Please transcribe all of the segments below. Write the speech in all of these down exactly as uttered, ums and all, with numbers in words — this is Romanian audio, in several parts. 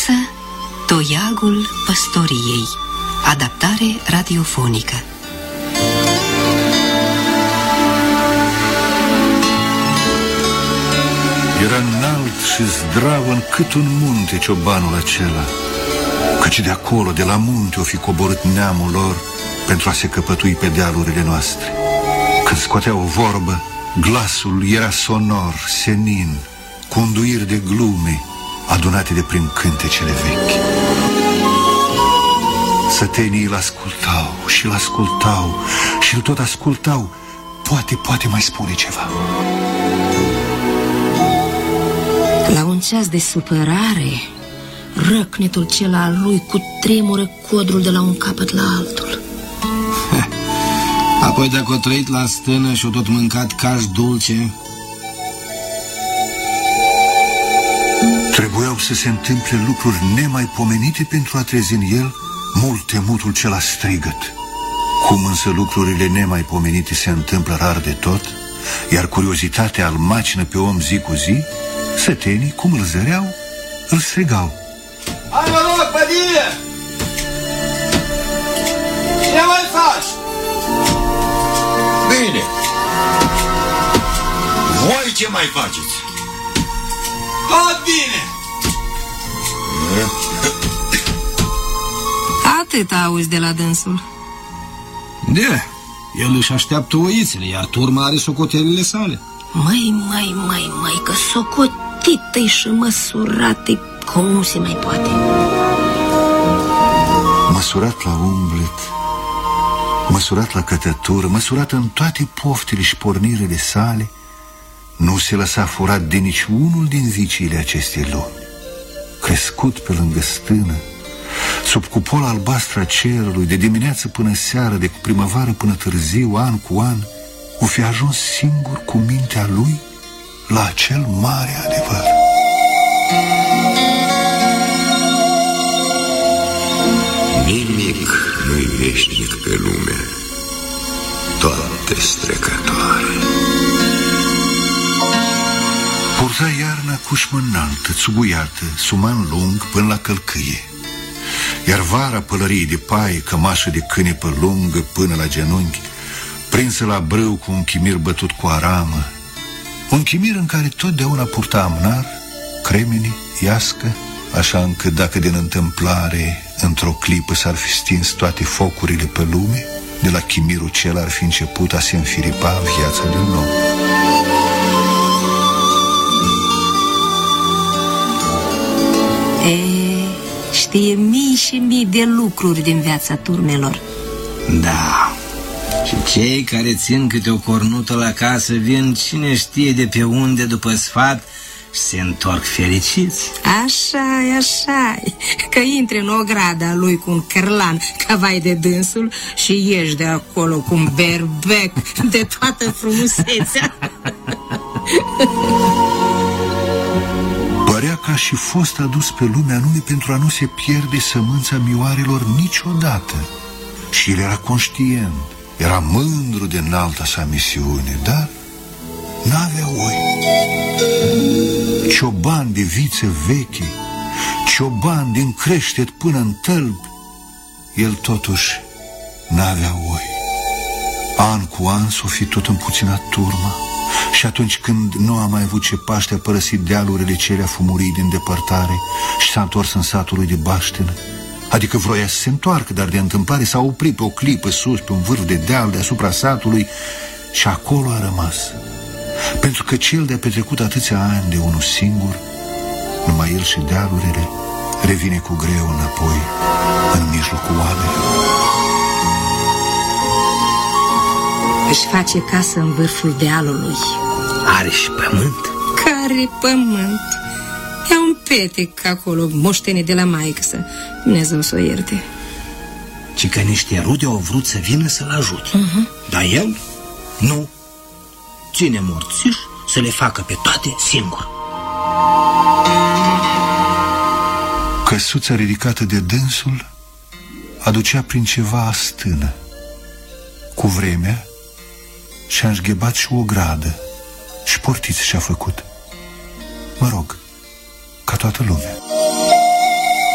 piesă Toiagul păstoriei, adaptare radiofonică. Era înalt și zdrav în cât un munte ciobanul acela, căci de acolo, de la munte, o fi coborât neamul lor pentru a se căpătui pe dealurile noastre. Când scoteau o vorbă, glasul era sonor, senin, cu unduiri de glume adunate de prin cântecele vechi. Sătenii îl ascultau și îl ascultau și îl tot ascultau. Poate, poate mai spune ceva. La un ceas de supărare, răcnetul cel al lui cu tremură codrul de la un capăt la altul. Apoi dacă o trăit la stână și o tot mâncat caș dulce, trebuiau să se întâmple lucruri nemaipomenite pentru a trezi în el mult temutul cel strigăt. Cum însă lucrurile nemaipomenite se întâmplă rar de tot, iar curiozitatea îl macină pe om zi cu zi, sătenii, cum îl zăreau, îl strigau. Hai, mă rog, bădie! Ce mai faci? Bine. Voi ce mai faceți? Tot bine! Atât auzi de la dânsul. de, el își așteaptă oițele, iar turma are socotelile sale. Mai, mai, mai, mai, că socotită-i și măsurată-i cum nu se mai poate. Măsurat la umblet, măsurat la cătătură, măsurat în toate poftele și pornirile sale, nu se lăsa furat de niciunul din viciile acestei lumi. Crescut pe lângă stână, sub cupola albastră a cerului, de dimineață până seară, de primăvară până târziu, an cu an, o fi ajuns singur cu mintea lui la acel mare adevăr. Nimic nu-i veșnic pe lume, toate strecătoare. Purta iarna cușmă înaltă, țuguiată, suman lung până la călcâie, iar vara pălării de paie, cămașă de cânepă lungă până la genunchi, prinsă la brâu cu un chimir bătut cu aramă, un chimir în care totdeauna purta amnar, cremeni, iască, așa încât dacă din întâmplare într-o clipă s-ar fi stins toate focurile pe lume, de la chimirul cel ar fi început a se înfiripa viața din nou. E, știe mii și mii de lucruri din viața turmelor. Da. Și cei care țin câte o cornută la casă vin cine știe de pe unde după sfat și se întorc fericiți. Așa-i, așa-i, că intri în ograda lui cu un cărlan ca vai de dânsul și ieși de acolo cu un berbec de toată frumusețea. Părea că a și fost adus pe lume anume pentru a nu se pierde sămânța mioarelor niciodată. Și el era conștient, era mândru de înalta sa misiune, dar n-avea oi. Cioban de vițe veche, cioban din creștet până în tălpi, el totuși n-avea oi. An cu an s-o fi tot împuținat turma și atunci când nu a mai avut ce paște, a părăsit dealurile cele afumurii din depărtare și s-a întors în satul lui de baștenă. Adică vroia să se întoarcă, dar de întâmplare s-a oprit pe o clipă sus, pe un vârf de deal deasupra satului și acolo a rămas. Pentru că cel de-a petrecut atâția ani de unul singur, numai el și dealurile, revine cu greu înapoi în mijlocul oamenilor. Își face casă în vârful dealului. Are și pământ. Care pământ? E un petec acolo, moștene de la maică-să. Dumnezeu să o ierte. Ci că niște rude au vrut să vină să-l ajute. uh-huh. Dar el nu. Ține morțiș să le facă pe toate singur. Căsuța ridicată de dânsul aducea prin ceva stână. Cu vremea și-a înșghebat și o gradă și portiță și-a făcut. Mă rog, ca toată lumea.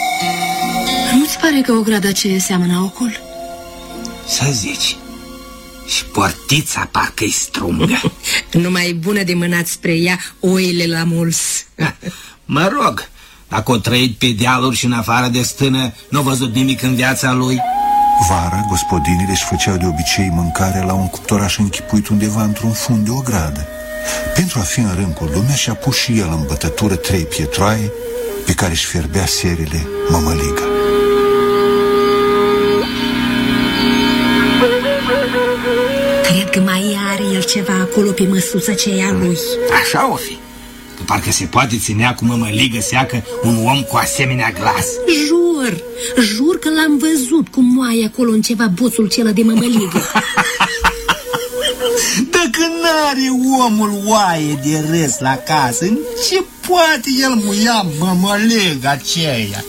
pare că ograda aceea seamănă ocol? Să zici. Și portița parcă-i strungă. Numai e bună de mânat spre ea oile la mulți. Mă rog, dacă o trăit pe dealuri și în afară de stână, n-a văzut nimic în viața lui. Vara, gospodinile își făceau de obicei mâncarea la un cuptoraș închipuit undeva într-un fund de ogradă. Pentru a fi în rând cu lumea, și-a pus și el în bătătură trei pietroaie pe care își fierbea serile mămăligă. Cred că mai are el ceva acolo pe măsuța aceea lui. Așa o fi. Că parcă se poate ținea cu mămăligă seacă un om cu asemenea glas. Jur, jur că l-am văzut cum moaie acolo în ceva boțul cela de mămăligă. Dacă n-are omul oaie de râs la casă, în ce poate el muia mămăligă aceea?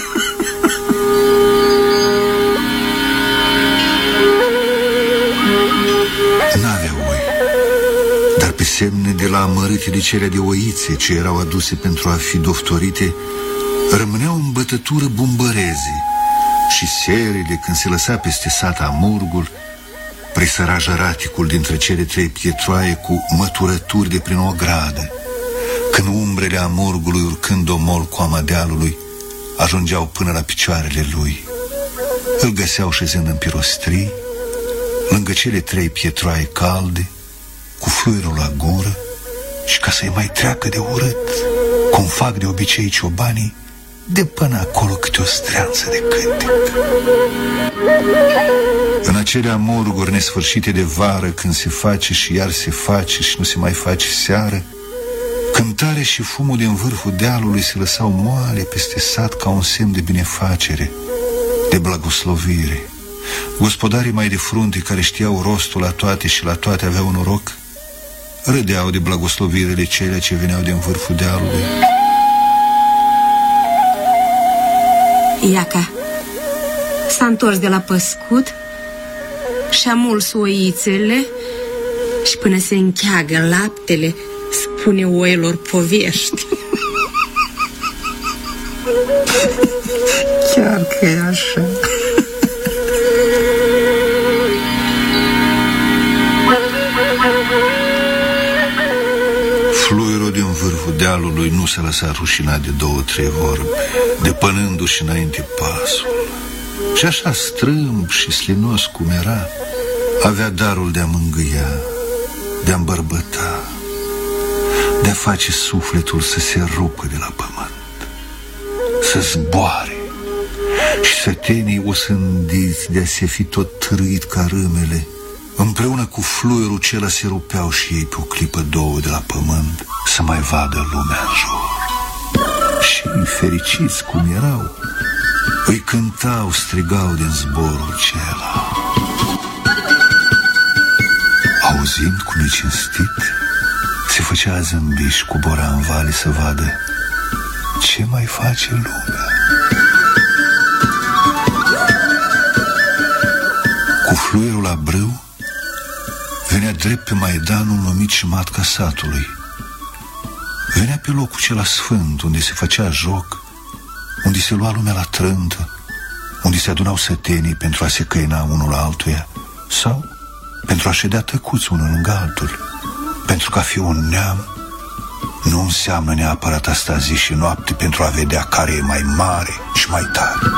N-avea oi, dar pe semne de la amărâtele cele de oițe ce erau aduse pentru a fi doftorite, rămâneau în bătătură bumbăreze și serile, când se lăsa peste sat amurgul, presăra jăraticul dintre cele trei pietroaie cu măturături de prin o gradă, când umbrele amurgului, urcând omol coama dealului, ajungeau până la picioarele lui. Îl găseau șezând în pirostrii, lângă cele trei pietroaie calde, cu fluierul la gură, și ca să-i mai treacă de urât, cum fac de obicei ciobanii, de până acolo câte o streanță de cântec. În acele amurguri nesfârșite de vară, când se face și iar se face și nu se mai face seară, cântare și fumul din vârful dealului se lăsau moale peste sat ca un semn de binefacere, de blagoslovire. Gospodarii mai de frunte, care știau rostul la toate și la toate aveau noroc, râdeau de blagoslovirele cele ce veneau din vârful dealului. Iaca s-a întors de la păscut și-a muls oițele și până se încheagă laptele spune oilor povești. Chiar că e așa. Fluierul din vârful dealului nu se lăsa rușinat de două, trei vorbe, depănându-și înainte pasul. Și așa strâmb și slinos cum era, avea darul de a mângâia, de a îmbărbăta, de a face sufletul să se rupă de la pământ, să zboare și sătenii osândiți de a se fi tot trâit ca râmele, împreună cu fluierul cela se rupeau și ei pe o clipă, două de la pământ, să mai vadă lumea în jur. Și fericiți cum erau, îi cântau, strigau din zborul cela. Auzind cum e cinstit, se făcea a zâmbi și cobora în vale să vadă ce mai face lumea. Cu fluierul la brâu venea drept pe Maidanul numit și matca satului. Venea pe locul cela sfânt, unde se făcea joc, unde se lua lumea la trântă, unde se adunau sătenii pentru a se căina unul la altuia, sau pentru a ședea tăcuți unul lângă altul, pentru că a fi un neam nu înseamnă neapărat a sta zi și noapte pentru a vedea care e mai mare și mai tare.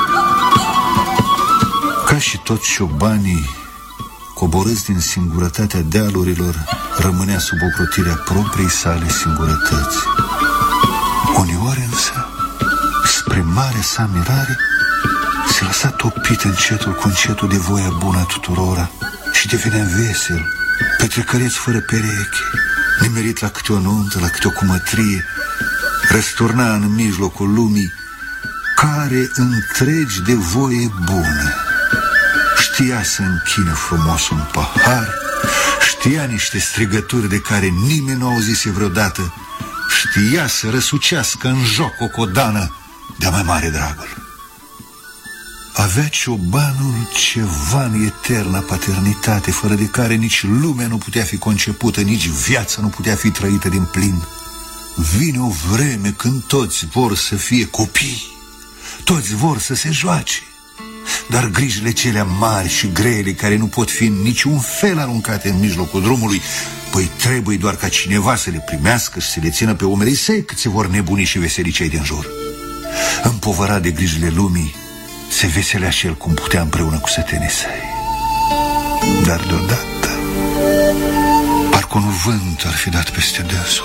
Ca și toți ciobanii, coborâți din singurătatea dealurilor, rămânea sub ocrotirea propriei sale singurătăți. Uneori însă, spre marea sa mirare, se lăsa topit încetul cu încetul de voia bună a tuturora și devenea vesel, petrecăreț fără pereche, nimerit la câte o nuntă, la câte o cumătrie, răsturna în mijlocul lumii care întregi de voie bună. Știa să închine frumos un pahar, știa niște strigături de care nimeni nu auzise vreodată, știa să răsucească în joc o codană de-a mai mare dragul. Avea ciobanul ceva în eterna paternitate, fără de care nici lumea nu putea fi concepută, nici viața nu putea fi trăită din plin. Vine o vreme când toți vor să fie copii, toți vor să se joace, Dar grijile celea mari și grele, care nu pot fi în niciun fel aruncate în mijlocul drumului, păi trebuie doar ca cineva să le primească și să le țină pe umerii săi, cât se vor nebuni și veseli cei din jur. Împovărat de grijile lumii, se veselea și el cum putea împreună cu sătenii săi. Dar deodată, parcă un vânt ar fi dat peste dânsul.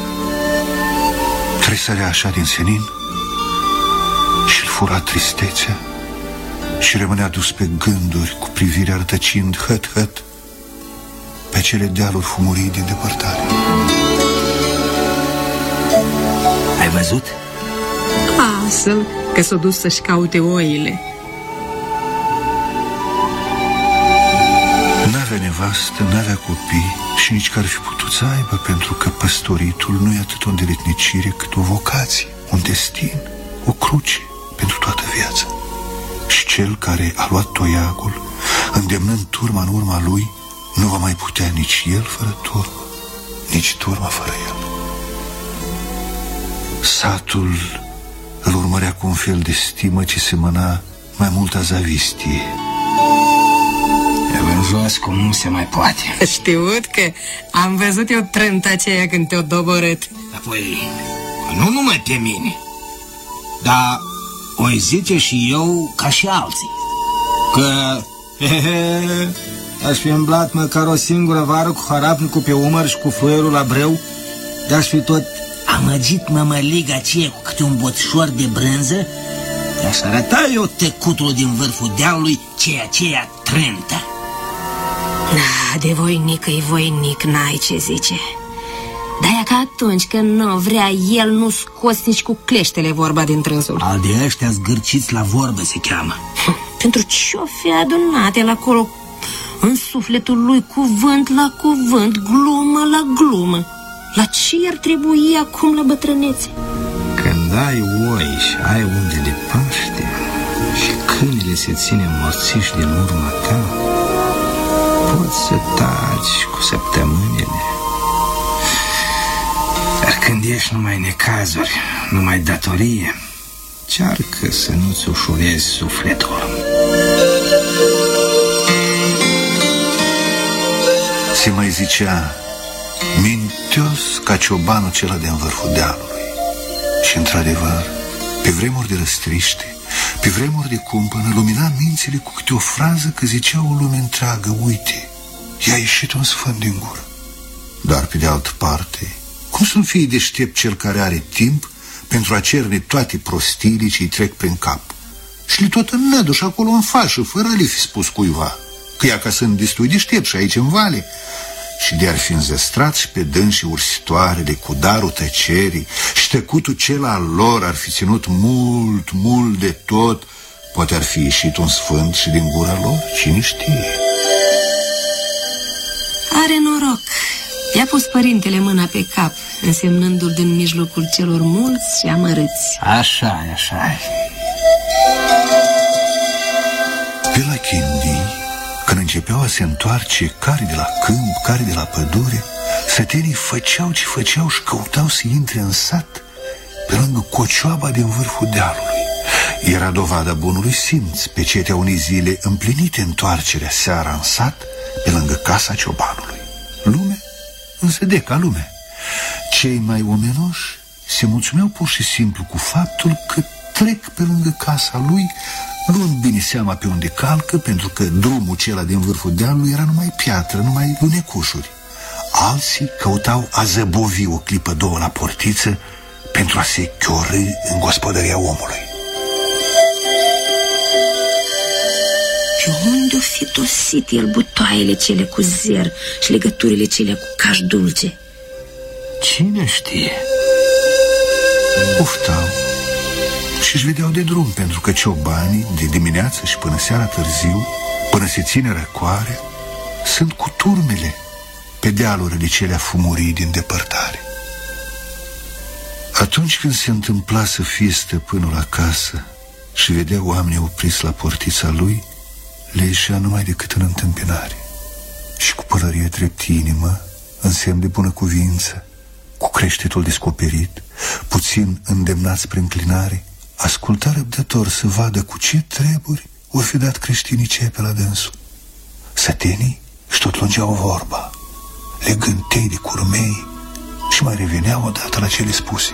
Tresărea așa din senin și-l fura tristețea și rămânea dus pe gânduri, cu privirea rătăcind hăt-hăt pe cele dealuri fumurii din depărtare. Ai văzut? Lasă-l, că s-a dus să-și caute oile. N-avea nevastă, n-avea copii și nici că ar fi putut să aibă, pentru că păstoritul nu e atât o îndeletnicire cât o vocație, un destin, o cruce pentru toată viața. Și cel care a luat toiagul, îndemnând turma în urma lui, nu va mai putea nici el fără turmă, nici turma fără el. Satul îl urmărea cu un fel de stimă ce semăna mai mult a zavistie. Eu în jos cum nu se mai poate. Știut că am văzut eu trânta aceea când te-o doborât. Apoi, nu numai pe mine, dar o zice și eu ca și alții, că he, he, aș fi îmblat măcar o singură vară cu harapnicul pe umăr și cu fluierul la breu, de-aș fi tot amăgit mămăliga aceea cu câte un boțșor de brânză, de-aș arăta eu tecutul din vârful dealului ceea aceea trântă. Da, de voinic-i voinic, n-ai ce zice. Dar ca atunci când nu vrea el, nu scoți nici cu cleștele vorba din trânsul. Al de ăștia zgârciți la vorbă se cheamă. Pentru ce-o fi adunat el acolo în sufletul lui, cuvânt la cuvânt, glumă la glumă? La ce ar trebui acum la bătrânețe? Când ai oi și ai unde le paște și câinele se ține morțiși din urma ta, poți să taci cu săptămânile. Dar când ești numai necazuri, numai datorie, cearcă să nu-ți ușurezi sufletul. Se mai zicea mintios ca ciobanul cela de-n vârful dealului. Și într-adevăr, pe vremuri de răstriște, pe vremuri de cumpănă, lumina mințile cu câte o frază că zicea o lume întreagă: uite, i-a ieșit un sfânt din gură. Dar pe de altă parte, cum să nu fie deștept cel care are timp pentru a cerne toate prostiile ce îi trec prin cap și le tot înnăduși acolo în fașă, fără a le fi spus cuiva că ea ca sunt destui deștept și aici în vale, și de-ar fi înzestrat și pe dânsii ursitoarele cu darul tăcerii și tăcutul cel al lor ar fi ținut mult, mult de tot, poate ar fi ieșit un sfânt și din gura lor, cine știe. Are noroc. I-a pus părintele mâna pe cap, însemnându-l din mijlocul celor mulți și amărâți. Așa-i, așa-i. Pe la Chindii, când începeau a se întoarce care de la câmp, care de la pădure, sătenii făceau ce făceau și căutau să intre în sat pe lângă cocioaba din vârful dealului. Era dovada bunului simț, pe cetea unei zile împlinite întoarcerea seara în sat pe lângă casa ciobanului. Lume însă de ca lume. Cei mai omenoși se mulțumeau pur și simplu cu faptul că trec pe lângă casa lui, luând bine seama pe unde calcă, pentru că drumul cela din vârful dealului era numai piatră, numai lunecușuri. Alții căutau a zăbovi o clipă două la portiță pentru a se chiorî în gospodăria omului. Și unde-o fi tosit el butoaiele cele cu zer și legăturile cele cu caș dulce? Cine știe? Uftau și-și vedeau de drum, pentru că ciobanii, de dimineață și până seara târziu, până se ține răcoare, sunt cu turmele pe dealurile celea fumurii din depărtare. Atunci când se întâmpla să fie stăpânul acasă și vedea oamenii opriți la portița lui, le ieșea numai decât în întâmpinare și cu pălărie drept inimă, în semn de bună cuvință, cu creștetul descoperit, puțin îndemnați prin înclinare, asculta răbdător să vadă cu ce treburi vor fi dat creștinii cei pe la dânsul. Sătenii și tot lungeau vorba, legând tei de curmei, și mai reveneau odată la cele spuse.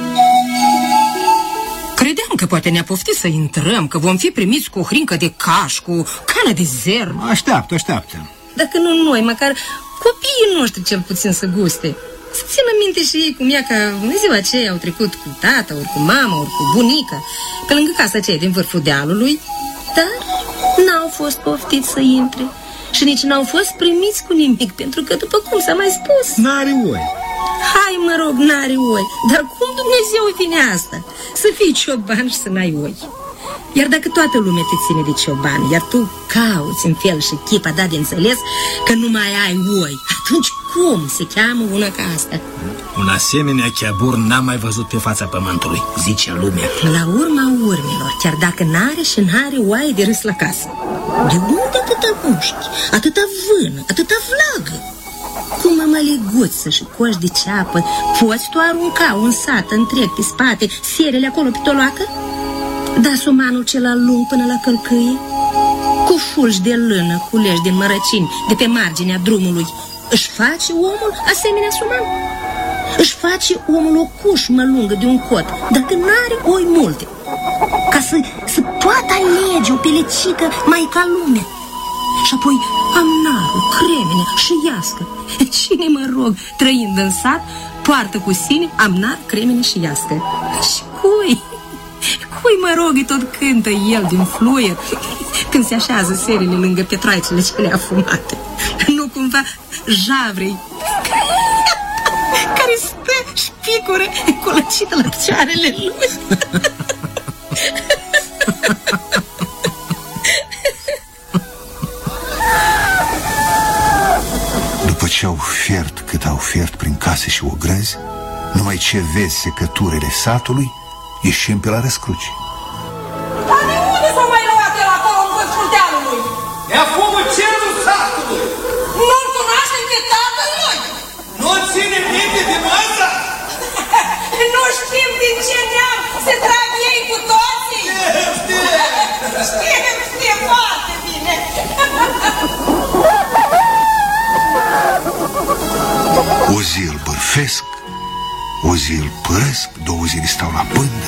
Credeam că poate ne-a poftit să intrăm, că vom fi primiți cu o hrincă de caș, cu cană de zern. Așteaptă, așteaptă. Dacă nu noi, măcar copiii noștri cel puțin să guste. Să țină minte și ei cum ea că în ziua aceea au trecut cu tata, ori cu mama, ori cu bunica, pe lângă casa aceea din vârful dealului, dar n-au fost poftiți să intre și nici n-au fost primiți cu nimic, pentru că, după cum s-a mai spus, N-are oi. Hai, mă rog, n-are oi, dar cum Dumnezeu vine asta? Să fii cioban și să n-ai oi. Iar dacă toată lumea te ține de cioban, iar tu cauți în fel și chip a dat de înțeles că nu mai ai oi, atunci cum se cheamă una ca asta? Un asemenea cheabur n-am mai văzut pe fața pământului, zice lumea. La urma urmelor, chiar dacă n-are și n-are oaie de râs la casă, de unde atâta mușchi, atâta vână, atâta vlagă? Cu mămăliguță și coș de ceapă poți tu arunca un sat întreg pe spate, sierele acolo pe toloacă? Da sumanul cel lung până la călcâie? Cu fulgi de lână culeși din mărăcini de pe marginea drumului, își face omul asemenea suman? Își face omul o cușmă lungă de un cot, dacă n-are oi multe, ca să, să poată alege o pelecică mai ca lume? Și apoi amnarul, cremene și iască. Cine, mă rog, trăind în sat, poartă cu sine amnar, cremene și iască? Și cui? Cui, mă rog, îi tot cântă el din fluier când se așează serile lângă petroaicele cele afumate? Nu cumva Javrei care stă și picură colăcită la picioarele lui? După ce au fiert cât au fiert prin case și ogrăzi, numai ce vezi secăturile satului, ieșim pe la răscruci. Dar de unde s-au mai luat el acolo în vârful dealului? Ne-a fumă cerul satului. Nu-l cunoaștem pe tatăl lui? Nu ține minte de măsa? Nu știm din ce neam se trag ei cu toții? Știm, știm, știm foarte bine. O zi îl bârfesc, o zi îl părăsc, două zile stau la pândă.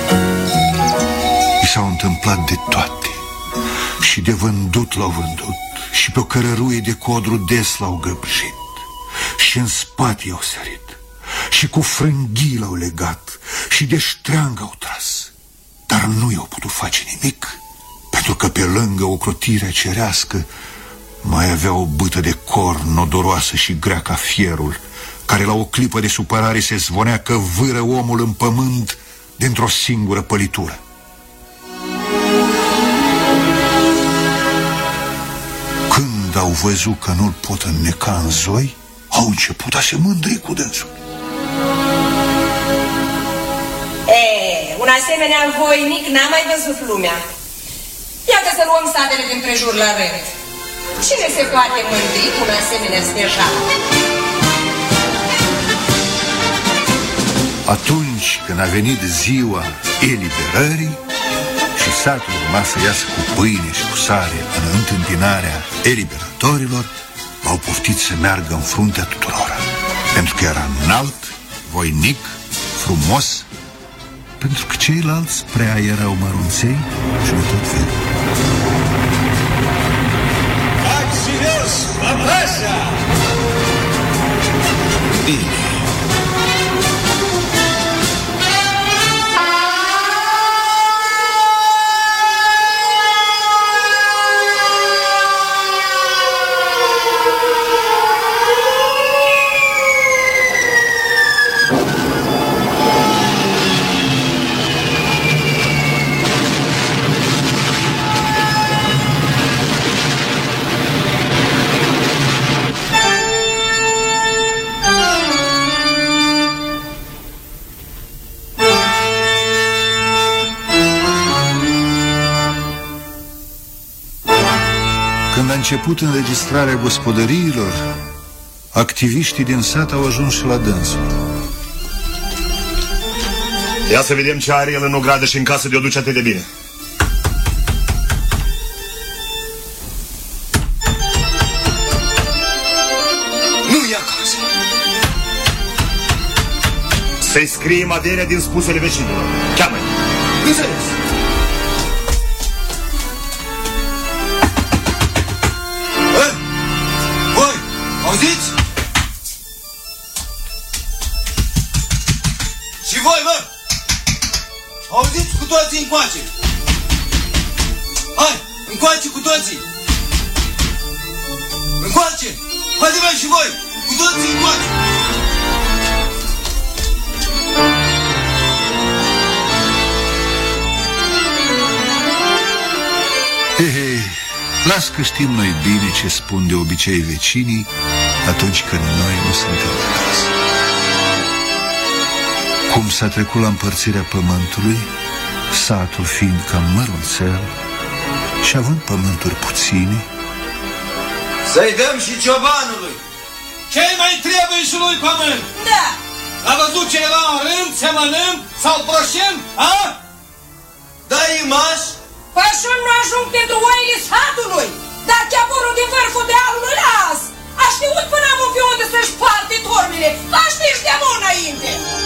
I s-au întâmplat de toate. Și de vândut l-au vândut, și pe o cărăruie de codru des l-au găbjit, și în spate i-au sărit, și cu frânghii l-au legat, și de ștreang au tras. Dar nu i-au putut face nimic, pentru că pe lângă ocrotirea cerească mai avea o bâtă de corn nodoroasă și grea ca fierul, care la o clipă de supărare se zvonea că vâră omul în pământ dintr-o singură pălitură. Când au văzut că nu-l pot înneca în zoi, au început a se mândri cu dânsul. E, un asemenea voinic n-a mai văzut lumea. Iată să luăm satele din prejur la rând. Cine se poate mândri cu un asemenea stejar? Atunci când a venit ziua eliberării și satul urma să iasă cu pâine și cu sare în întâmpinarea eliberatorilor, au poftit să meargă în fruntea tuturora, pentru că era înalt, voinic, frumos, pentru că ceilalți prea erau mărunței și de tot felul. Acțios, papașa! Bine. Când a început înregistrarea gospodăriilor, activiștii din sat au ajuns și la dânsul. Ia să vedem ce are el în ogradă și în casă de o duce atât de bine. Să-i scriem averea din spusele vecinilor. Cheamă-i. Înțeles. Ei, voi, auziți? Și voi, mă! Auziți cu toții încoace! Hai, încoace cu toții! Încoace! Haide, mă, și voi! Cu toții încoace! He, he, las că știm noi bine ce spun de obicei vecinii atunci când noi nu suntem acasă. Cum s-a trecut la împărțirea pământului, satul fiind cam mărunțel și având pământuri puține, să-i dăm și ciobanului. Ce-i mai trebuie și lui pământ? Da. A văzut cineva în rând, semănând sau proșem? A? Da, imaș? Pășun nu ajung pentru oile satului, dar cheaporul din vârful dealului las. A știut până am pe unde să-și parte tormile. A știți de mult înainte.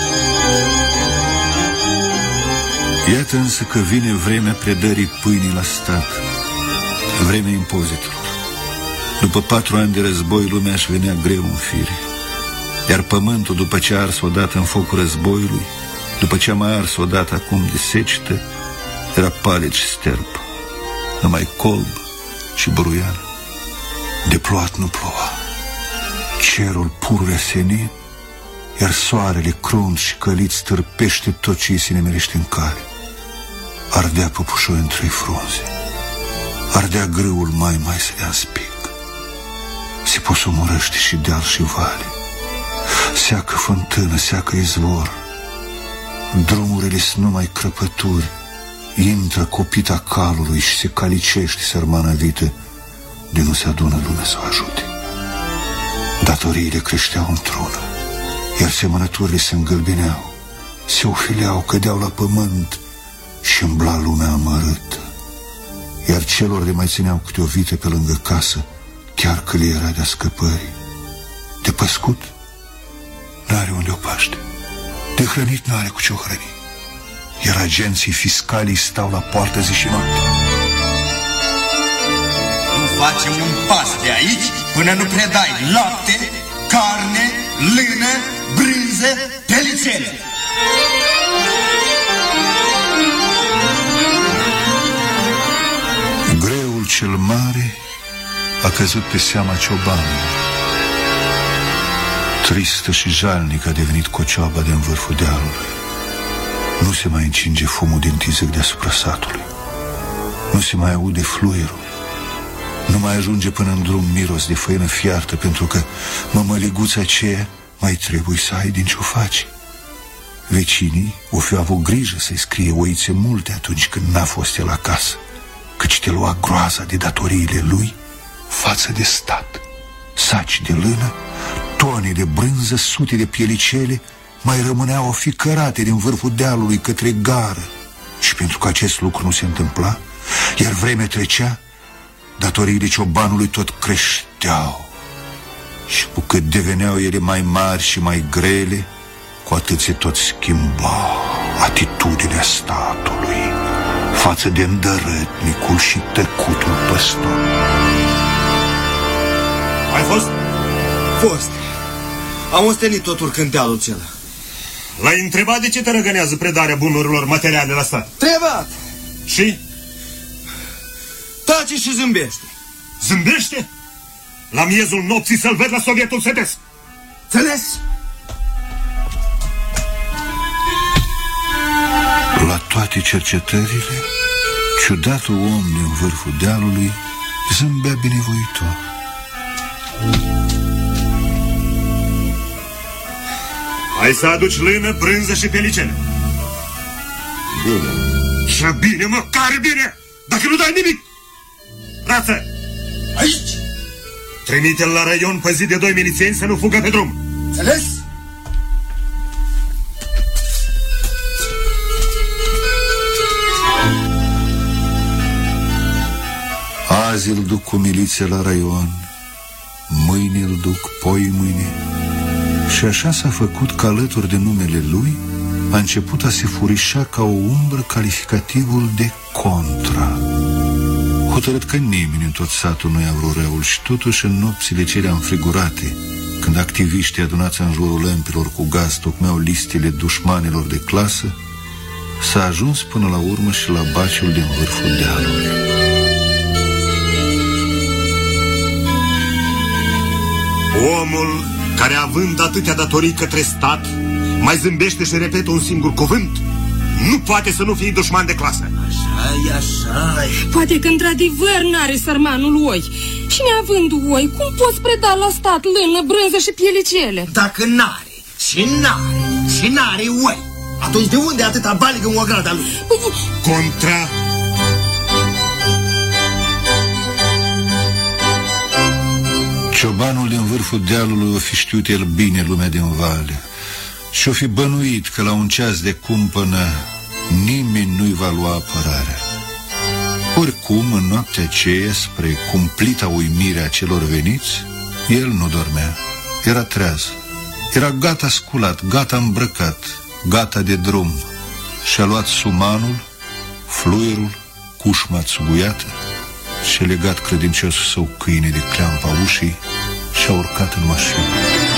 iată însă că vine vremea predării pâinii la stat, vremea impozitelor. După patru ani de război, lumea își venea greu în fire, iar pământul, după ce a ars odată în focul războiului, după ce a mai ars odată acum de secetă, era palid și sterb, numai colb și buruian. De plouat nu ploua, cerul pururea senin, iar soarele crunt și călit stârpește tot ce îi se nemerește în cale. Ardea păpușoi în trei frunze, ardea grâul mai mai să dea în spic. Se posomorăște și deal și vale, seacă fântână, seacă izvor. Drumurile sunt numai crăpături, intră copita calului și se calicește sărmana vită, de nu se adună lumea să o ajute. Datoriile creșteau într-una, iar semănăturile se îngălbeneau, se ofileau, cădeau la pământ și îmbla lumea amărâtă. Iar celor de mai țineau câte o vită pe lângă casă, chiar că le era de-a scăpării. De păscut n-are unde o paște, de hrănit n-are cu ce o hrăni, iar agenții fiscalii stau la poartă zi și noapte. Nu facem un pas de aici până nu predai lapte, carne, lână, brânză, pelițele. Greul cel mare a căzut pe seama ciobanului. Tristă și jalnică a devenit cocioaba de-n vârful dealului. Nu se mai încinge fumul din tizăc deasupra satului, nu se mai aude fluierul, nu mai ajunge până în drum miros de făină fiartă, pentru că mămăliguța aceea mai trebuie să ai din ce-o face. Vecinii o fi avut grijă să-i scrie oițe multe atunci când n-a fost el acasă, căci te lua groaza de datoriile lui față de stat. Saci de lână, tone de brânză, sute de pielicele mai rămâneau oficărate din vârful dealului către gară. Și pentru că acest lucru nu se întâmpla, iar vremea trecea, datoriile ciobanului tot creșteau. Și cu cât deveneau ele mai mari și mai grele, cu atât se tot schimba atitudinea statului față de îndărătnicul și tăcutul păstor. Ai fost? Fost. Am ostenit tot urcând dealul acela. L-ai întrebat de ce te răgânează predarea bunurilor materiale la stat? Întrebat. Și? Tace și zâmbește. Zâmbește? La miezul nopții să-l ved la Sovietul Sătesc. Înțeles? La toate cercetările, ciudatul om din vârful dealului zâmbea binevoitor. Hai să aduci lână, brânză și pelicele. Bine. Și bine, mă, care bine? Dacă nu dai nimic. Rață! Aici! Trimite-l la raion păzit de doi milițieni să nu fugă pe drum. Înțeles? Azi îl duc cu miliția la raion, mâine îl duc, poi mâine, Și așa s-a făcut că alături de numele lui a început a se furișa ca o umbră calificativul de contra. Hotărât că nimeni în tot satul nu i-a vrut răul și totuși în nopțile cele înfrigurate, când activiștii adunați în jurul lămpilor cu gaz tocmeau listele dușmanilor de clasă, s-a ajuns până la urmă și la baciul din vârful dealului. Omul care, având atâtea datorii către stat, mai zâmbește și repetă un singur cuvânt, nu poate să nu fie dușman de clasă. Așa-i, așa-i. Poate că într-adevăr n-are sărmanul oi. Și neavând oi, cum poți preda la stat lână, brânză și pielicele? Dacă n-are și n-are și n-are oi, atunci de unde atâta baligă în ograda lui? Contra. Ciobanul din vârful dealului o fi știut el bine lumea din vale și o fi bănuit că la un ceas de cumpănă nimeni nu-i va lua apărarea. Oricum, în noaptea aceea, spre cumplita uimire a celor veniți, el nu dormea, era treaz, era gata sculat, gata îmbrăcat, gata de drum. Și-a luat sumanul, fluierul, cușma țuguiată și-a legat credinciosul său câine de cleampa ușii și-a urcat în mașină.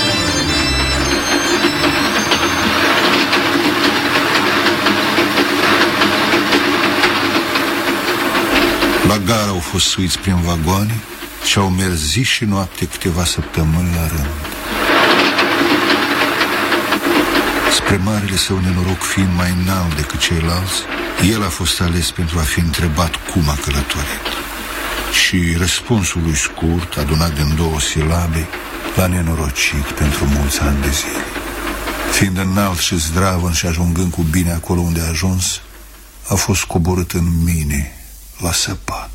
La gara au fost suiți prin vagoane și au mers zi și noapte câteva săptămâni la rând. Spre marele său nenoroc, fiind mai înalt decât ceilalți, el a fost ales pentru a fi întrebat cum a călătorit. Și răspunsul lui scurt, adunat din două silabe, l-a nenorocit pentru mulți ani de zile. Fiind înalt și zdravăn și ajungând cu bine acolo unde a ajuns, a fost coborât în mine la săpat.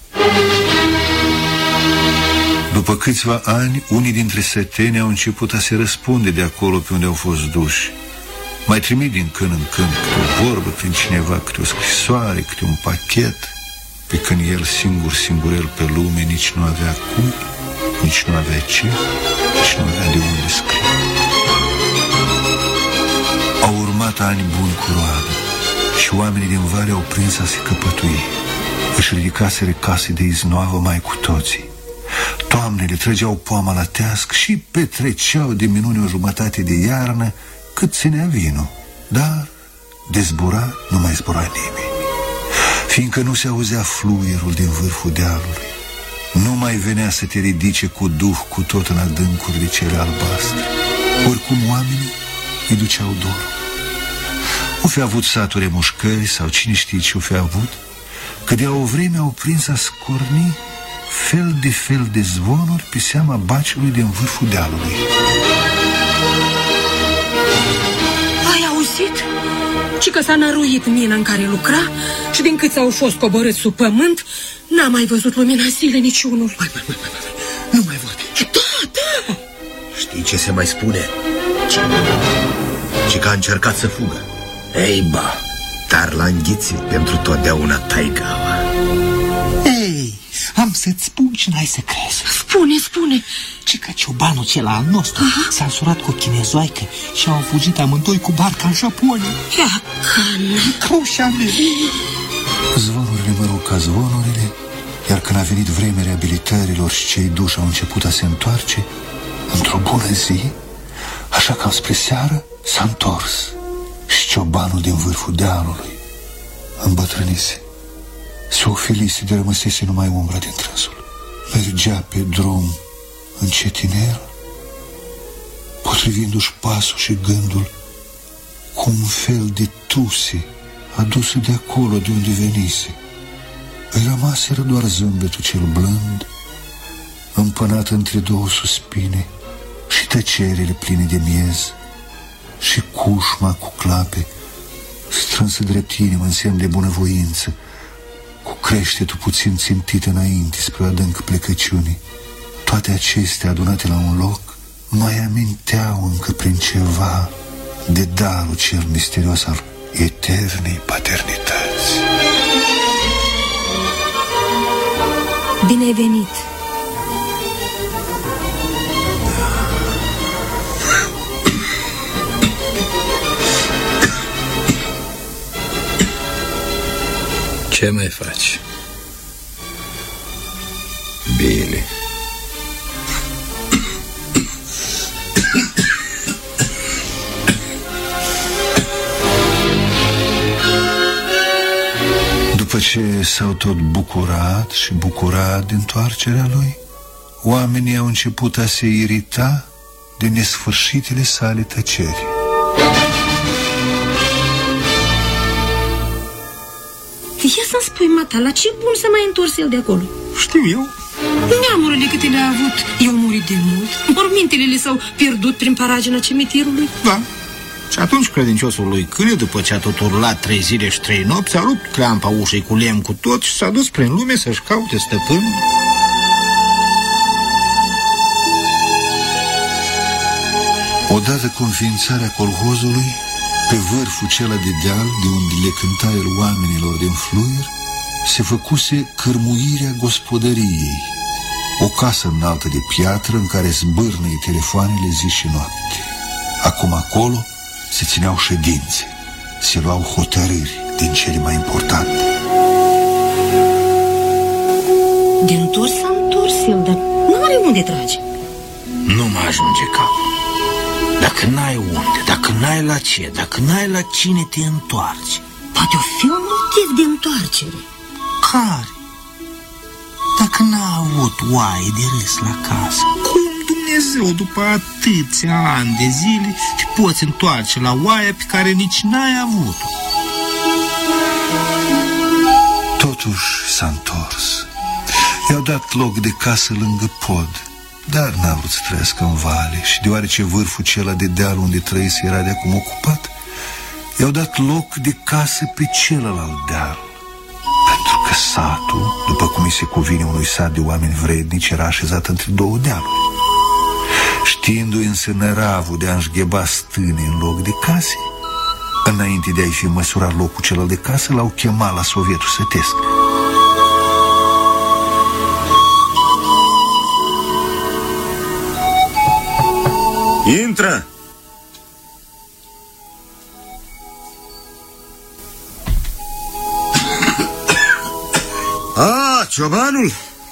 După câțiva ani, unii dintre săteni au început a se răspunde de acolo pe unde au fost duși. Mai trimit din când în când câte o vorbă prin cineva, câte o scrisoare, câte un pachet, pe când el singur, singurel pe lume, nici nu avea cum, nici nu avea ce, nici nu avea de unde scrie. Au urmat ani buni cu roadă și oamenii din vale au prins a se căpătui. Își ridicaseră case de iznoavă mai cu toții. Toamnele trăgeau poama la teasc și petreceau de minune o jumătate de iarnă cât ținea vinul. Dar de zbura nu mai zbura nimeni, fiindcă nu se auzea fluierul din vârful dealului. Nu mai venea să te ridice cu duh cu tot în adâncuri de cele albastre. Oricum oamenii îi duceau dorul. O fi avut saturi mușcări sau cine știe ce o fi avut, că de o vreme au prins a scorni fel de fel de zvonuri pe seama baciului din vârful dealului. Ai auzit? Ci că s-a năruit mina în care lucra și din câți au fost coborâți sub pământ, n-a mai văzut lumina zilei niciunul. Mai, mai, mai, mai, nu mai văd. Da, da. Știi ce se mai spune? Ce? Ce că a încercat să fugă. Ei, ba, dar l-a înghițit pentru totdeauna taigaua. Ei, am să-ți spun și n-ai să crezi. Spune, spune. Ce că ciobanul cel al nostru s-a însurat cu o chinezoaică și au fugit amândoi cu barca în Japonia. Ia cană. Crușa mea. Zvonurile mă rog ca zvonurile, iar când a venit vremea reabilitărilor și cei duși au început a se întoarce, într-o bună zi, așa cam spre seară, s-a întors și ciobanul din vârful dealului îmbătrânise, se ofilise de rămăsese numai umbra din trânsul. Mergea pe drum încetinel, potrivindu-și pasul și gândul cu un fel de tuse adusă de acolo de unde venise. Îi rămaseră doar zâmbetul cel blând, împănat între două suspine, și tăcerile pline de miez, și cușma cu clape, strânsă drept inimă în semn de bunăvoință, cu creștetul puțin țintit înainte spre adânc plecăciunii. Toate acestea adunate la un loc mai aminteau încă prin ceva de darul cel misterios al eternei paternități. Bine ai venit! Ce mai faci? Bine. După ce s-au tot bucurat și bucurat de întoarcerea lui, oamenii au început a se irita de nesfârșitele sale tăceri. Ia să-mi spui, Mata, la ce bun să mai întors el de acolo? Știu eu. Neamurile câte le-a avut, i-au murit de mult. Mormintele le s-au pierdut prin paragina cimitirului. Da. Și atunci credinciosul lui Câine, după ce a tot urlat trei zile și trei nopți, a rupt cleampa ușei cu lemn cu tot și s-a dus prin lume să-și caute stăpân. Odată cu înființarea colhozului, pe vârful cela de deal, de unde le cânta el oamenilor din fluier, se făcuse cârmuirea gospodăriei, o casă înaltă de piatră în care zbârnăi telefoanele zi și noapte. Acum acolo se țineau ședințe, se luau hotărâri din cele mai importante. De întors s-a întors el, dar nu are unde trage. Nu mă ajunge capul. Dacă n-ai unde, dacă n-ai la ce, dacă n-ai la cine te întoarci. Poate o fi un motiv de întoarcere. Care? Dacă n-a avut oaie de râs la casă, cum Dumnezeu, după atâția ani de zile, te poți întoarce la oaia pe care nici n-ai avut-o? Totuși s-a întors. I-au dat loc de casă lângă pod, dar n-a vrut să trăiască în vale și deoarece vârful cela de deal unde trăise era de acum ocupat, i-au dat loc de casă pe celălalt deal. Pentru că satul, după cum îi se cuvine unui sat de oameni vrednici, era așezat între două dealuri. Știindu-i însă năravul de a înșgheba stâne în loc de case, înainte de a-i fi măsurat locul celălalt de casă, l-au chemat la sovietul sătesc. Intră! Ah, ciobanul!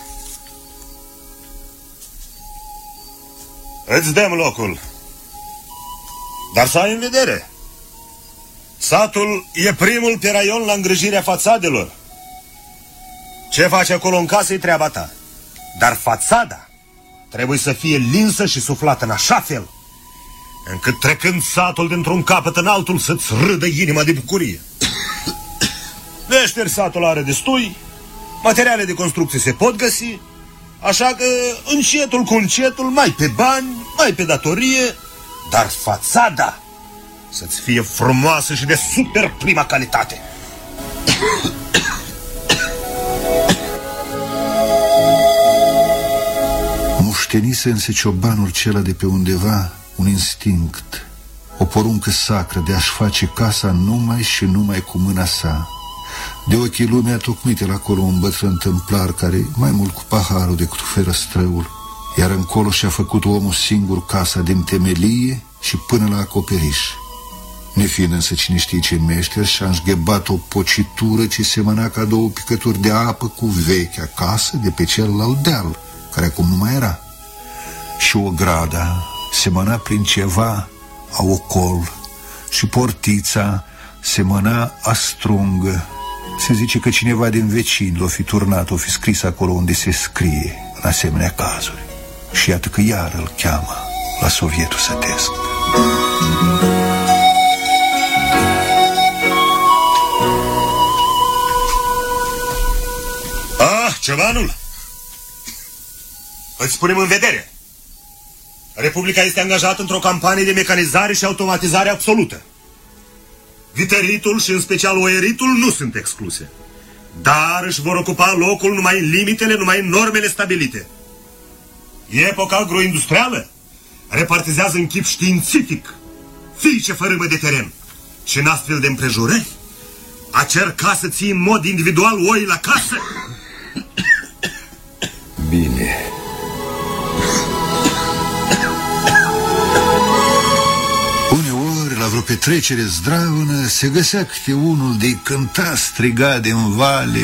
Îți dăm locul. Dar să ai în vedere, satul e primul pe raion la îngrijirea fațadelor. Ce faci acolo în casă e treaba ta. Dar fațada trebuie să fie linsă și suflată în așa fel încât trecând satul dintr-un capăt în altul să-ți râdă inima de bucurie. Veșteri satul are destui, materiale de construcție se pot găsi, așa că încetul cu încetul, mai pe bani, mai pe datorie, dar fațada să-ți fie frumoasă și de super prima calitate. Muștenise însă ciobanul cela de pe undeva un instinct, o poruncă sacră de a-și face casa numai și numai cu mâna sa. De ochii lumii a tocmit el acolo un bătrân tâmplar care, mai mult cu paharul decât cu ferăstrăul, iar încolo și-a făcut omul singur casa din temelie și până la acoperiș. Nefiind însă cine știe ce meșter, și-a înșghebat o pocitură ce semăna ca două picături de apă cu vechea casă de pe celălalt deal, care acum nu mai era. Și o grada semăna prin ceva a ocol și portița semăna a strungă. Se zice că cineva din vecini l-o fi turnat, o fi scris acolo unde se scrie în asemenea cazuri. Și iată că iar îl cheamă la sovietul sătesc. Ah, ciobanul! Îți punem în vedere. Republica este angajată într-o campanie de mecanizare și automatizare absolută. Vităritul și în special oieritul nu sunt excluse, dar își vor ocupa locul numai în limitele, numai în normele stabilite. Epoca agroindustrială repartizează în chip științific fiice fărâmă de teren și în astfel de împrejurări a cerca să ții în mod individual oi la casă. Bine. la vreo petrecere zdravână se găsea câte unul de-i cânta striga din vale.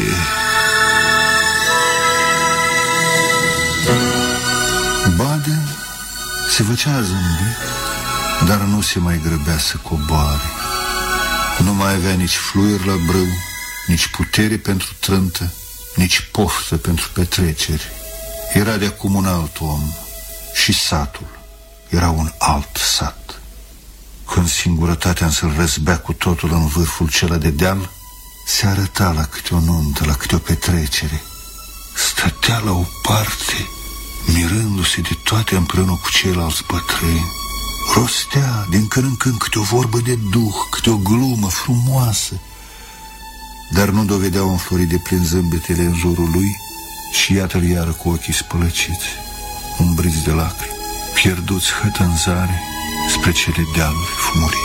Badea se făcea zâmbit, dar nu se mai grăbea să coboare. Nu mai avea nici fluier la brâu, nici putere pentru trântă, nici poftă pentru petreceri. Era de acum un alt om și satul era un alt sat. Când singurătatea însă-l răzbea cu totul în vârful cela de deal, se arăta la câte o nuntă, la câte o petrecere. Stătea la o parte, mirându-se de toate împreună cu ceilalți bătrâni. Rostea din când în când câte o vorbă de duh, câte o glumă frumoasă, dar nu dovedeau înflorit de plin zâmbetele în jurul lui. Și iată-l iară cu ochii spălăciți, umbriți de lacrimi, pierduți hătânzare spre cele dealuri fumurii.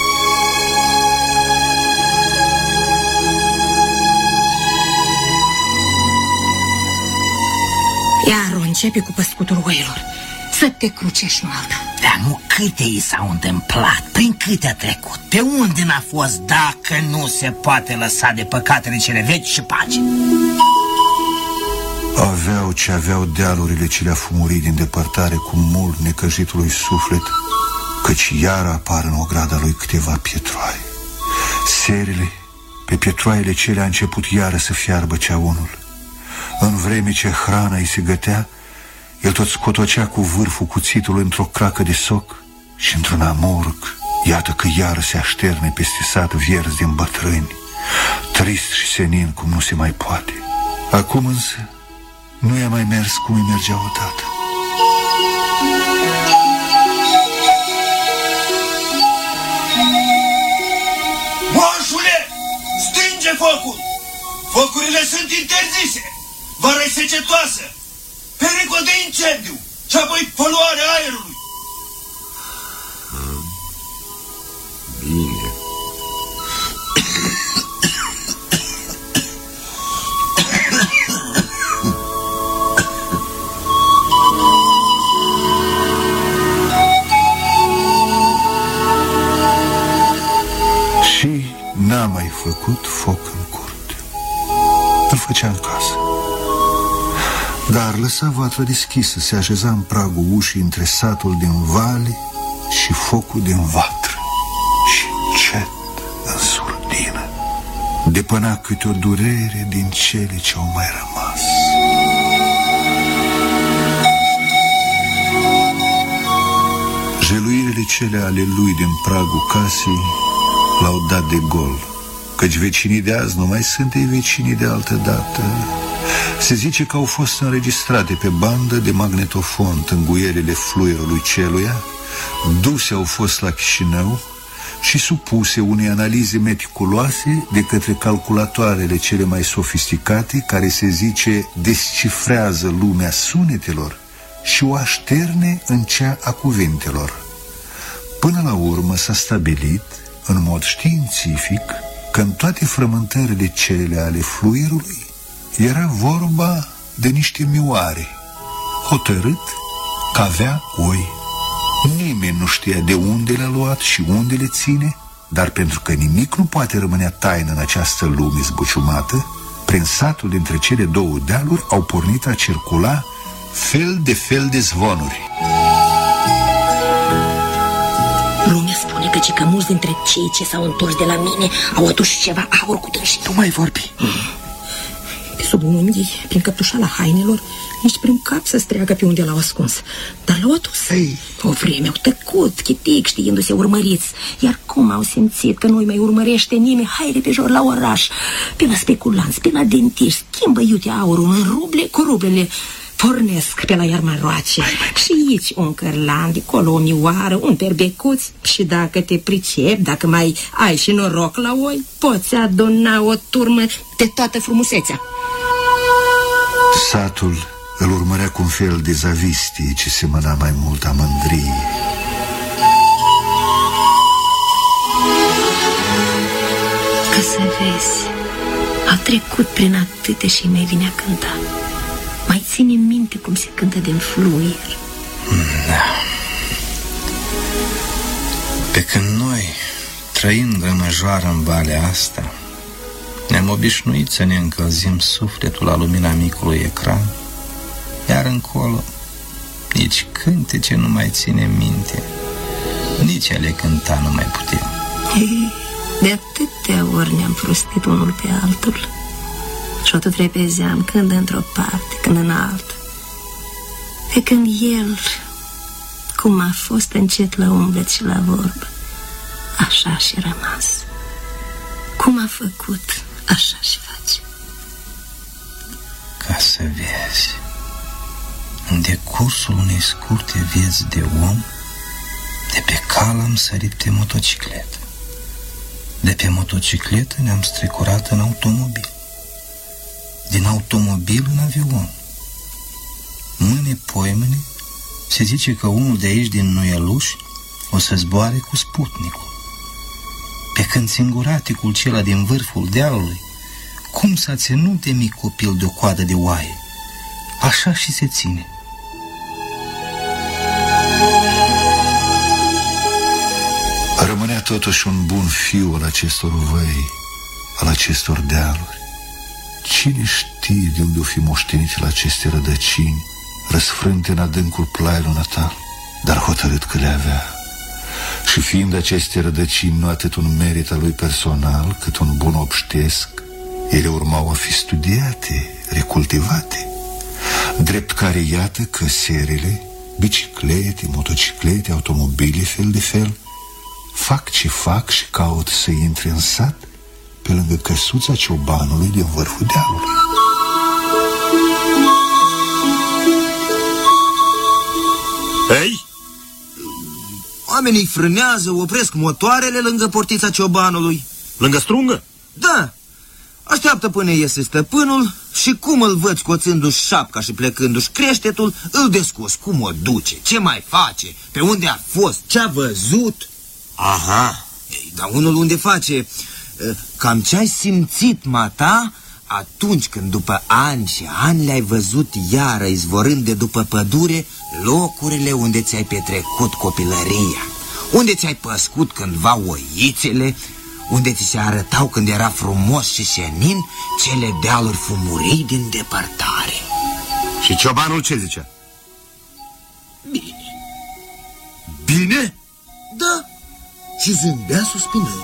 Iar o începe cu păscutul oilor. Să te crucești în alta. Dar nu câte i s-au întâmplat, prin câte a trecut, pe unde n-a fost, dacă nu se poate lăsa de păcatele cele vechi și pace. Aveau ce aveau dealurile cele afumurii din depărtare cu mult necăjitului suflet, căci iar apar în ograda lui câteva pietroaie. Serile, pe pietroaiele cele a început iară să fiarbă ceaunul. În vreme ce hrana îi se gătea, el tot scotocea cu vârful cuțitului într-o cracă de soc și într-un amurg. Iată că iară se așterne peste sat vierzi din bătrâni, trist și senin cum nu se mai poate. Acum însă nu i-a mai mers cum îi mergea odată. Moșule, stinge focul! Focurile sunt interzise! Vara-i secetoasă! Pericol de incendiu și apoi poluarea aerului! Bine. Și n-a mai făcut foc în curte. Îl făcea în casă. Dar lăsa vatra deschisă, se așeza în pragul ușii între satul din vale și focul din vatră. Și încet, în surdină, depăna câte o durere din cele ce au mai rămas. Jeluirile cele ale lui din pragul casei l-au dat de gol, căci vecinii de azi nu mai sunt ei vecinii de altă dată. Se zice că au fost înregistrate pe bandă de magnetofon tânguierile fluierului celuia, duse au fost la Chișinău și supuse unei analize meticuloase de către calculatoarele cele mai sofisticate, care se zice descifrează lumea sunetelor și o așterne în cea a cuvintelor. Până la urmă s-a stabilit, în mod științific, că în toate frământările cele ale fluierului era vorba de niște mioare, hotărât că avea oi. Nimeni nu știa de unde le-a luat și unde le ține, dar pentru că nimic nu poate rămânea taină în această lume zbuciumată, prin satul dintre cele două dealuri au pornit a circula fel de fel de zvonuri. Lumea spune că, că mulți dintre cei ce s-au întors de la mine au adus ceva aur cu dânsi. Tu mai vorbi. Mm. Pe sub unghii, prin căptușala hainelor, nici prin cap să streagă pe unde l-au ascuns. Dar l-au adus. Ei. O vreme au tăcut, chitic, știindu-se urmăriți. Iar cum au simțit că nu-i mai urmărește nimeni, hai repejor la oraș, pe la speculanți, pe la dentiști, schimbă iute aurul în ruble cu rublele. Pornesc pe la iarmaroace și aici un cărlan, de colo o mioară, un perbecuț. Și dacă te pricepi, dacă mai ai și noroc la oi, poți aduna o turmă de toată frumusețea. Satul îl urmărea cu un fel de zavistie ce semăna mai mult a mândriei. Ca să vezi, a trecut prin atâtea și mai vine a cânta. Mai ține minte cum se cântă din fluier. Da. Pe când noi, trăind grămăjoară în valea asta, ne-am obișnuit să ne încălzim sufletul la lumina micului ecran, iar încolo nici cântece nu mai ține minte, nici a le cânta nu mai putem. Ei, de atâtea ori ne-am prostit unul pe altul și o tot repezeam când într-o parte, când în alta. Pe când el, cum a fost încet la umblet și la vorbă, așa și rămas. Cum a făcut, așa și face. Ca să vezi, în decursul unei scurte vieți de om, de pe cal am sărit pe motocicletă. De pe motocicletă ne-am strecurat în automobil. Din automobil în avion. Mâine poimâine se zice că unul de aici din Nuieluș o să zboare cu Sputnicul. Pe când singuraticul cela din vârful dealului, cum s-a ținut de mic copil de o coadă de oaie, așa și se ține. Rămânea totuși un bun fiu al acestor văi, al acestor dealuri. Cine știe de unde o fi moștenit la aceste rădăcini, răsfrânte în adâncul plaiului natal, dar hotărât că le avea. Și fiind aceste rădăcini nu atât un merit al lui personal, cât un bun obștesc, ele urmau a fi studiate, recultivate, drept care iată că serele, biciclete, motociclete, automobile, fel de fel, fac ce fac și caut să intre în sat pe lângă căsuța ciobanului din vârful dealului. Ei, oamenii frânează, opresc motoarele lângă portița ciobanului. Lângă strungă? Da. Așteaptă până iese stăpânul și cum îl văd scoțându-și șapca și plecându-și creștetul, îl descos, cum o duce, ce mai face, pe unde a fost, ce-a văzut. Aha. Ei, dar unul unde face, cam ce-ai simțit, mata, atunci când după ani și ani le-ai văzut iară izvorând de după pădure locurile unde ți-ai petrecut copilăria, unde ți-ai păscut cândva oițele, unde ți se arătau când era frumos și senin cele dealuri fumurii din depărtare. Și ciobanul ce zicea? Bine. Bine? Da. Și zâmbea suspinând.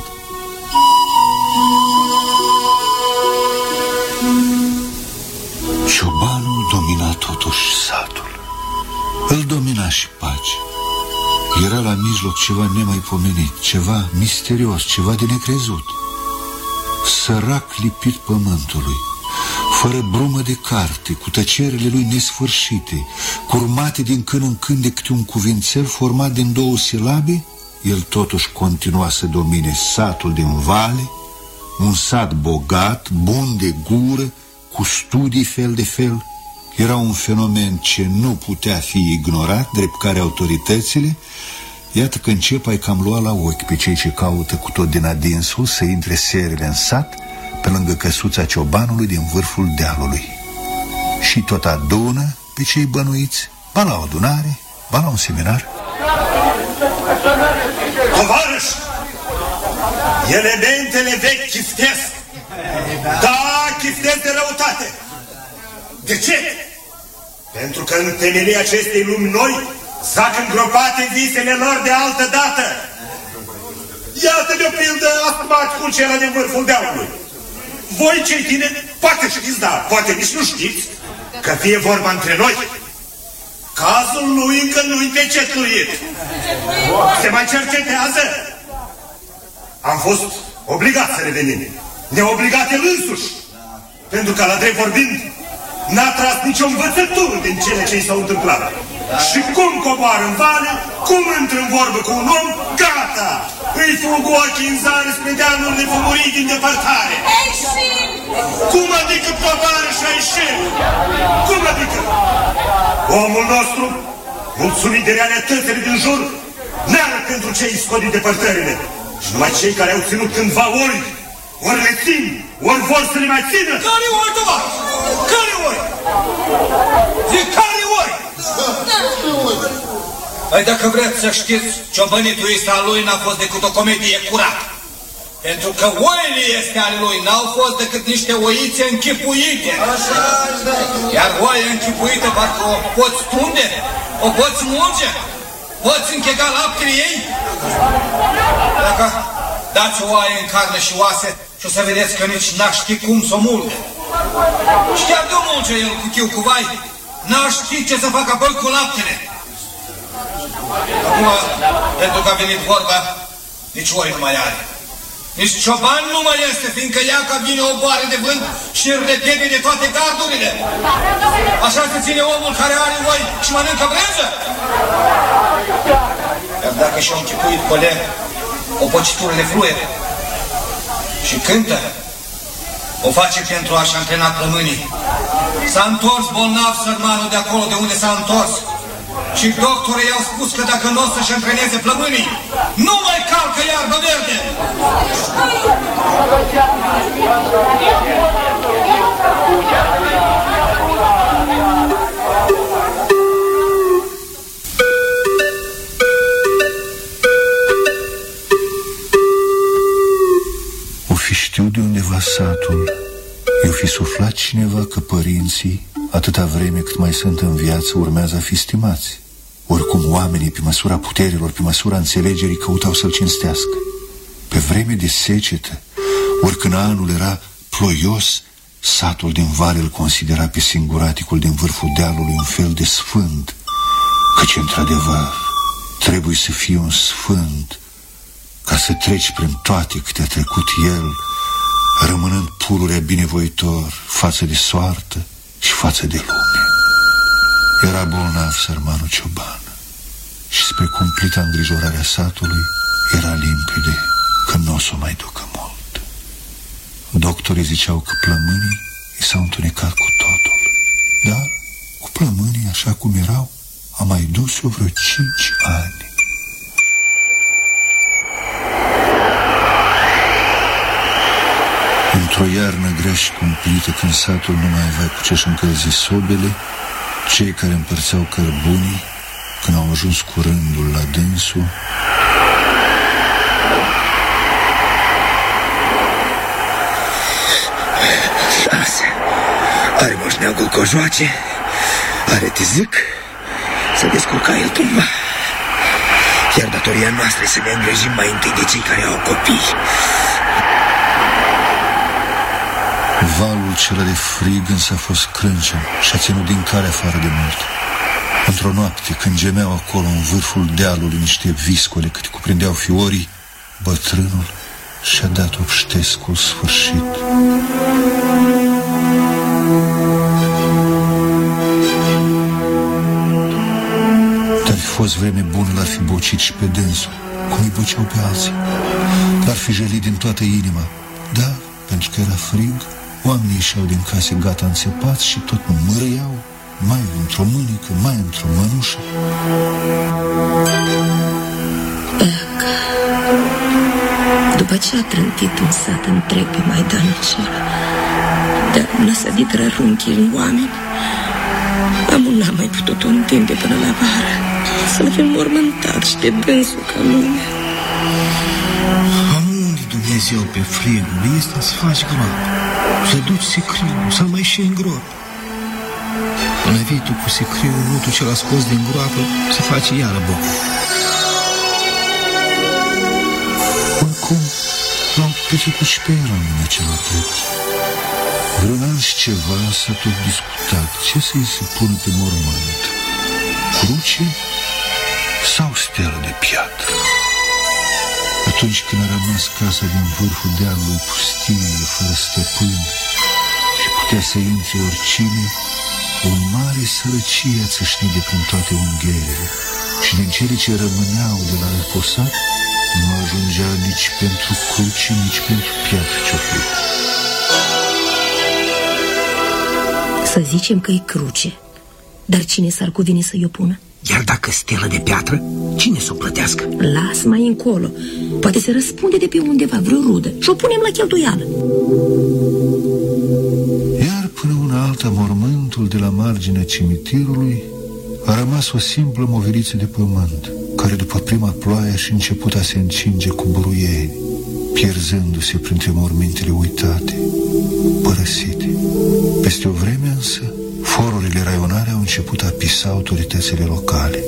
Ciobanul domina totuși satul. Îl domina și pacea. Era la mijloc ceva nemaipomenit, ceva misterios, ceva de necrezut. Sărac lipit pământului, fără brumă de carte, cu tăcerile lui nesfârșite, curmate din când în când de câte un cuvințel format din două silabe, el totuși continua să domine satul din vale, un sat bogat, bun de gură, cu studii fel de fel. Era un fenomen ce nu putea fi ignorat, drept care autoritățile, iată că încep ai cam lua la ochi pe cei ce caută cu tot din adinsul să intre serile în sat, pe lângă căsuța ciobanului din vârful dealului. Și tot adună pe cei bănuiți, ba la o adunare, ba la un seminar. Tovarăș, elementele vechi chiftesc. Da, chiftesc de răutate. De ce? Pentru că în temelii acestei lumi noi zac îngropate visele lor de altă dată. Iată de-o pildă asmatcul cela din vârful dealului. Voi cei tineri poate știți, dar poate nici nu știți, că fie vorba între noi, cazul lui încă nu-i pecetluit. Se mai cercetează. Am fost obligat să revenim. Neobligat el însuși. Pentru că, la drept vorbind, n-a tras nicio învățătură din cele ce i s-au întâmplat. Și cum coboară în vale, cum intră în vorbă cu un om, gata! Îi fug ochii în zare spre dealurile fumurii din depărtare. Ieșim! Cum adică coboară și a ieșit? Cum adică? Omul nostru, mulțumit de realitățile din jur, n-are pentru cei scodit depărtările. Și numai cei care au ținut cândva ori, ori le țin, ori vor să le mai țină. Care ori, tovarăș? Care ori? De care ori? Păi dacă vreți să știți, ciobănitul ăsta al lui n-a fost decât o comedie curată. Pentru că oile este ale lui n-au fost decât niște oițe închipuite. Așa, așa. Iar oaia închipuită, parcă o poți tunde, o poți mulge, poți închega laptele ei. Dacă dați o oaie în carne și oase și o să vedeți că nici n-aș ști cum să o mulge. Și chiar de o mulge el cu chiu cu vai, n-aș ști ce să facă apoi cu laptele. Acum, pentru că a venit vorba, nici oi nu mai are. Nici cioban nu mai este, fiindcă ea ca vine o boare de vânt și îl repede de toate gardurile. Așa se ține omul care are oi și mănâncă brânză. Iar dacă și-a închipuit coleg o pocitură de fluier și cântă, o face pentru a-și antrena plămânii. S-a întors bolnav sărmanul de acolo de unde s-a întors. Și doctorii i-au spus că dacă nu o să-și antreneze plămânii, nu mai calcă iarbă verde! O fi știut de undeva satul, i-o fi suflat cineva că părinții, atâta vreme cât mai sunt în viață, urmează a fi stimați. Oricum oamenii, pe măsura puterilor, pe măsura înțelegerii, căutau să-l cinstească. Pe vreme de secetă, oricând anul era ploios, satul din vale îl considera pe singuraticul din vârful dealului un fel de sfânt, căci, într-adevăr, trebuie să fii un sfânt ca să treci prin toate câte a trecut el, rămânând pururea binevoitor față de soartă și față de lume. Era bolnav sărmanul cioban și spre cumplita îngrijorarea satului era limpede că nu o să o mai ducă mult. Doctorii ziceau că plămânii i s-au întunecat cu totul, dar cu plămânii așa cum erau a mai dus-o vreo cinci ani. Într-o iarnă grea și cumplită, când satul nu mai avea cu ce-și încălzi sobele, cei care împărțeau cărbunii, când au ajuns cu rândul la dânsul, lasă, are moșneagul cojoace, are tizic, să descurca el tumba. Iar datoria noastră e să ne îngrijim mai întâi de cei care au copii. Valul cel de frig însă a fost crâncen și a ținut din cale afară de mult. Într-o noapte, când gemeau acolo în vârful dealului niște viscole cât cuprindeau fiorii, bătrânul și-a dat obștescul sfârșit. Dar fi fost vreme bună, l-ar fi bocit și pe dânsul, cum îi boceau pe alții. L-ar fi jălit din toată inima, dar, pentru că era frig, oamenii ieșeau din case gata înțepați și tot mărâiau, mai într-o mânică, mai într-o mănușă. Dacă, după ce a trântit un sat întreg pe Maidanul acela, dar n-a sădit rărunchii în oameni, amul n-a mai putut-o întinde până la vară, să-l fi mormântat și pe dânsul ca lumea. Unde Dumnezeu pe frigul este să faci groapă, să duci sicriul, să mai și în groapă. Până vii tu cu sicriul, lutul ce l-a scos din groapă, se face iară bocă. Oricum, l-au petrecut și pe el în acelor drept. Vreun an și ceva s-a tot discutat ce să-i se pună pe mormânt, cruce sau stelă de piatră. Atunci când a rămas casa din vârful dealului pustie, fără stăpân, și putea să intre oricine, o mare sărăcie a țâșnit de prin toate ungherele și din cele ce rămâneau de la răposat nu ajungea nici pentru cruce, nici pentru piatră cioplit. Să zicem că e cruce, dar cine s-ar cuvine să-i o pună? Iar dacă stelă de piatră, cine să o plătească? Las mai încolo, poate se răspunde de pe undeva vreo rudă și o punem la cheltuială. Iar până una alta, mormântul de la marginea cimitirului A rămas o simplă moviliță de pământ, care după prima ploaie și început a se încinge cu buruieni, pierzându-se printre mormintele uitate, părăsite. Peste o vreme însă, forurile raionare au început a pisa autoritățile locale.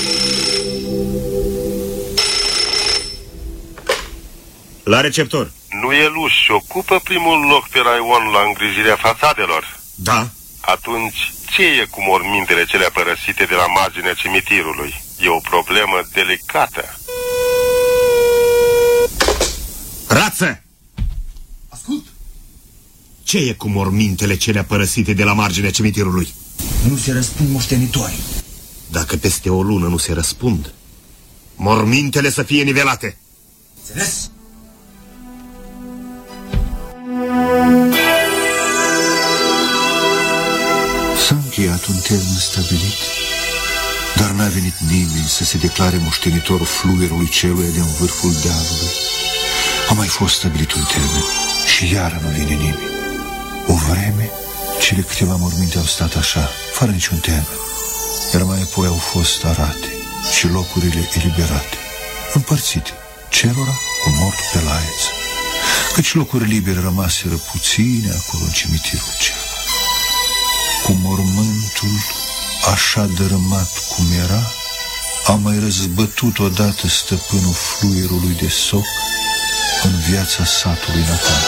La receptor. Nu e luș și ocupă primul loc pe raion la îngrijirea fațadelor? Da. Atunci, ce e cu mormintele cele părăsite de la marginea cimitirului? E o problemă delicată. Rață! Ascult! Ce e cu mormintele cele părăsite de la marginea cimitirului? Nu se răspund moștenitorii. Dacă peste o lună nu se răspund, mormintele să fie nivelate. Înțeles? S-a încheiat un termen stabilit, dar n-a venit nimeni să se declare moștenitorul fluierului celuia din vârful dealului. A mai fost stabilit un termen și iară nu vine nimeni. O vreme, cele câteva morminte au stat așa, fără niciun termen, iar mai apoi au fost arate și locurile eliberate, împărțite, celora cu mortul pe laiță, căci locuri libere rămaseră puține acolo în cimitirul cel. Cu mormântul așa dărâmat cum era, a mai răzbătut odată stăpânul fluierului de soc în viața satului natal.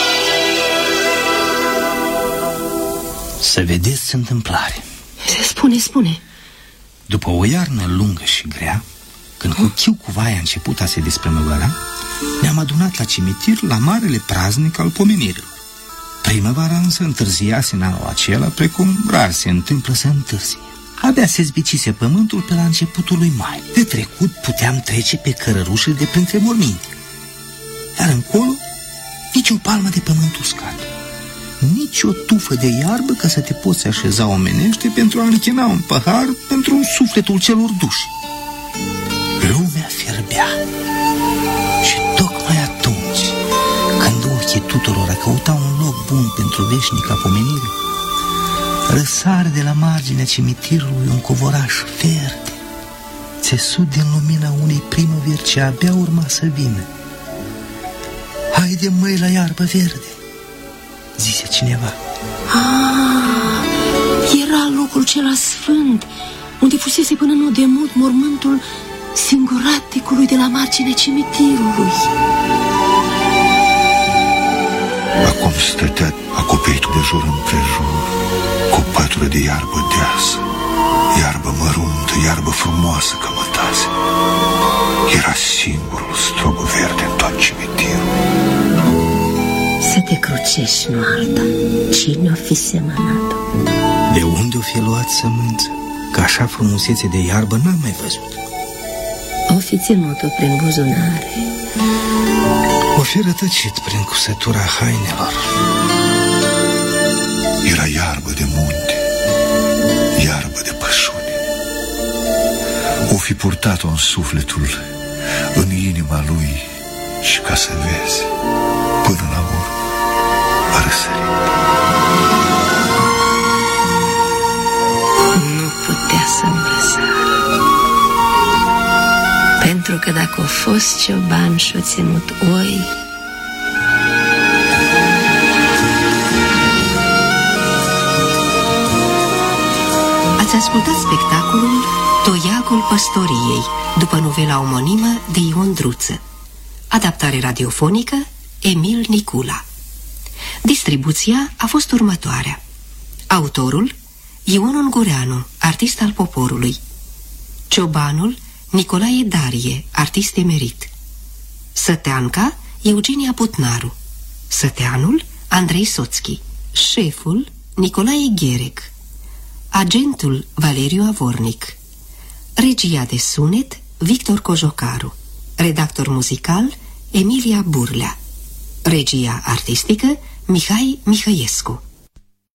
Să vedeți întâmplare. Spune, spune. După o iarnă lungă și grea, când cu chiu cu vaia a început a se desprămăvăra, ne-am adunat la cimitir la marele praznic al pomenirilor. Primăvara însă întârziase în anul acela, precum rar se întâmplă să întârzie. Abia se zbicise pământul pe la începutul lui mai. De trecut puteam trece pe cărărușele de printre morminte. Iar încolo, nici o palmă de pământ uscat, nici o tufă de iarbă ca să te poți așeza omenește pentru a închina un pahar pentru sufletul celor duși. Lumea fierbea. Și tocmai atunci, când ochii tuturor căutau un loc bun pentru veșnica pomenire, răsare de la marginea cimitirului un covoraș verde, țesut din lumina unei primăveri ce abia urma să vină. Haide, măi, la iarbă verde, zise cineva. Ah, era locul cela sfânt, unde fusese până nu de mult mormântul singuraticului de la marginea cimitirului. Acum stătea acoperitul de jur împrejur, cu o pătură de iarbă deasă, iarbă măruntă, iarbă frumoasă cămătase. Era singurul strop verde în tot cimitirul. Să te crucești, nu alta. Cine o fi semănat-o? De unde o fi luat sămânță? Că așa frumusețe de iarbă n-am mai văzut. O fi ținut-o prin buzunare. O fi rătăcit prin cusătura hainelor. Era iarbă de munte, iarbă de pășune. O fi purtat-o în sufletul, în inima lui, și ca să vezi, până la urmă a răsărit. Nu putea să-mi răsară, pentru că dacă a fost cioban și-o ținut oi, ați ascultat spectacolul Toiagul păstoriei, după novela omonimă de Ion Druță. Adaptare radiofonică Emil Nicula. Distribuția a fost următoarea. Autorul Ion Ungureanu, artist al poporului. Ciobanul Nicolae Darie, artist emerit. Săteanca Eugenia Putnaru. Săteanul Andrei Soțchi. Șeful Nicolae Gherec. Agentul Valeriu Avornic. Regia de sunet Victor Cojocaru. Redactor muzical Emilia Burlea. Regia artistică Mihai Mihăiescu.